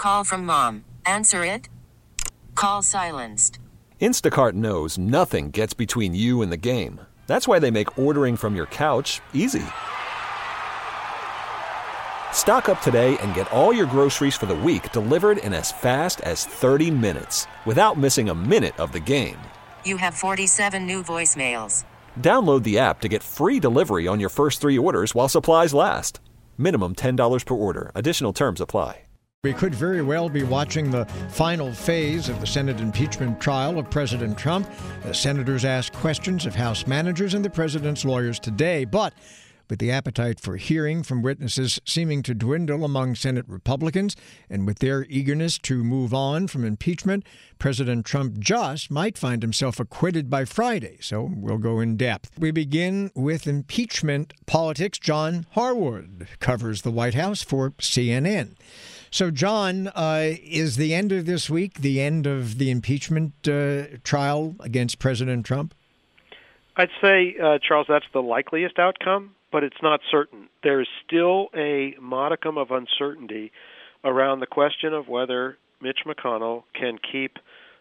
Call from mom. Answer it. Call silenced. Instacart knows nothing gets between you and the game. That's why they make ordering from your couch easy. Stock up today and get all your groceries for the week delivered in as fast as 30 minutes without missing a minute of the game. You have 47 new voicemails. Download the app to get free delivery on your first 3 orders while supplies last. Minimum $10 per order. Additional terms apply. We could very well be watching the final phase of the Senate impeachment trial of President Trump. The senators asked questions of House managers and the president's lawyers today, but with the appetite for hearing from witnesses seeming to dwindle among Senate Republicans, and with their eagerness to move on from impeachment, President Trump just might find himself acquitted by Friday. So we'll go in depth. We begin with impeachment politics. John Harwood covers the White House for CNN. So, John, is the end of this week the end of the impeachment trial against President Trump? I'd say, Charles, that's the likeliest outcome, but it's not certain. There is still a modicum of uncertainty around the question of whether Mitch McConnell can keep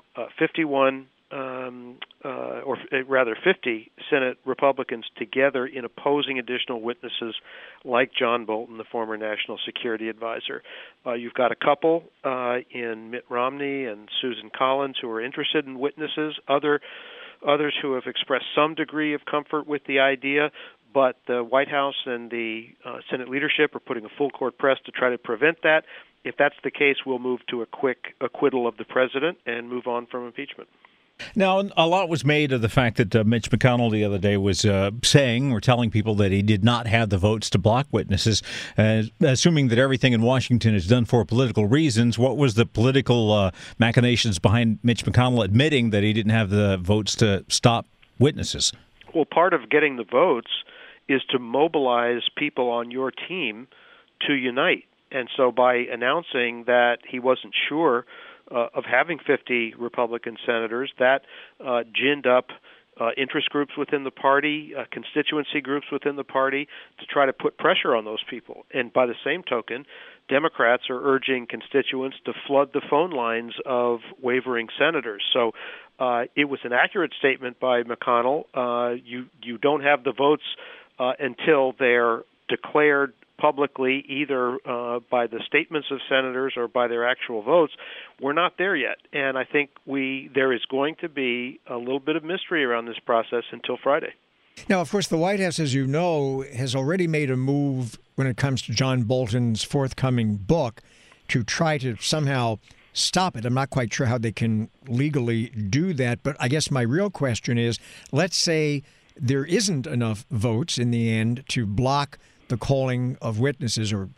50 Senate Republicans together in opposing additional witnesses like John Bolton, the former National Security Advisor. You've got a couple in Mitt Romney and Susan Collins who are interested in witnesses, others who have expressed some degree of comfort with the idea, but the White House and the Senate leadership are putting a full court press to try to prevent that. If that's the case, we'll move to a quick acquittal of the president and move on from impeachment. Now, a lot was made of the fact that Mitch McConnell the other day was saying or telling people that he did not have the votes to block witnesses. Assuming that everything in Washington is done for political reasons, what was the political machinations behind Mitch McConnell admitting that he didn't have the votes to stop witnesses? Well, part of getting the votes is to mobilize people on your team to unite. And so by announcing that he wasn't sure of having 50 Republican senators, that ginned up interest groups within the party, constituency groups within the party, to try to put pressure on those people. And by the same token, Democrats are urging constituents to flood the phone lines of wavering senators. So it was an accurate statement by McConnell. You don't have the votes until they're declared publicly, either by the statements of senators or by their actual votes. We're not there yet, and I think there is going to be a little bit of mystery around this process until Friday. Now, of course, the White House, as you know, has already made a move when it comes to John Bolton's forthcoming book to try to somehow stop it. I'm not quite sure how they can legally do that, but I guess my real question is, let's say there isn't enough votes in the end to block the calling of witnesses or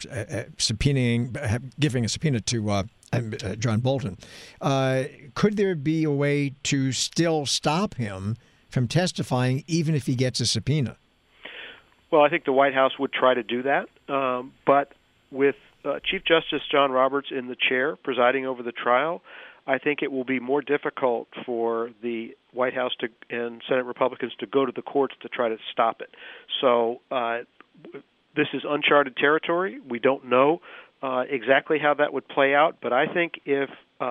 giving a subpoena to John Bolton. Could there be a way to still stop him from testifying even if he gets a subpoena? Well, I think the White House would try to do that, but with Chief Justice John Roberts in the chair presiding over the trial, I think it will be more difficult for the White House and Senate Republicans to go to the courts to try to stop it. So this is uncharted territory. We don't know exactly how that would play out, but I think if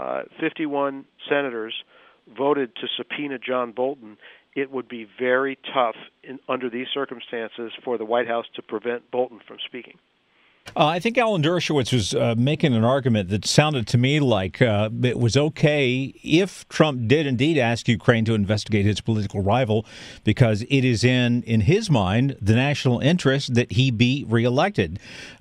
51 senators voted to subpoena John Bolton, it would be very tough under these circumstances for the White House to prevent Bolton from speaking. I think Alan Dershowitz was making an argument that sounded to me like it was okay if Trump did indeed ask Ukraine to investigate his political rival, because it is in his mind the national interest that he be reelected.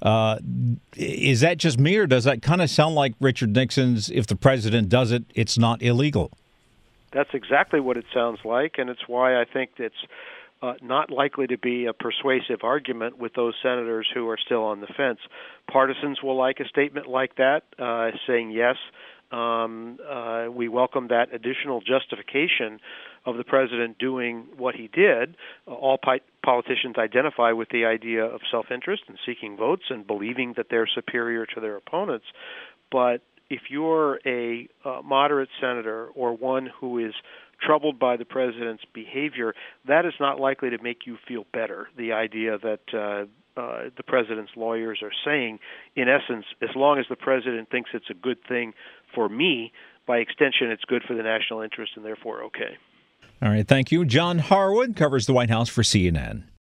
Is that just me, or does that kind of sound like Richard Nixon's, if the president does it, it's not illegal? That's exactly what it sounds like, and it's why I think it's not likely to be a persuasive argument with those senators who are still on the fence. Partisans will like a statement like that, saying, yes, we welcome that additional justification of the president doing what he did. All politicians identify with the idea of self-interest and seeking votes and believing that they're superior to their opponents. But if you're a moderate senator or one who is troubled by the president's behavior, that is not likely to make you feel better. The idea that the president's lawyers are saying. In essence, as long as the president thinks it's a good thing for me, by extension, it's good for the national interest and therefore okay. All right, thank you. John Harwood covers the White House for CNN.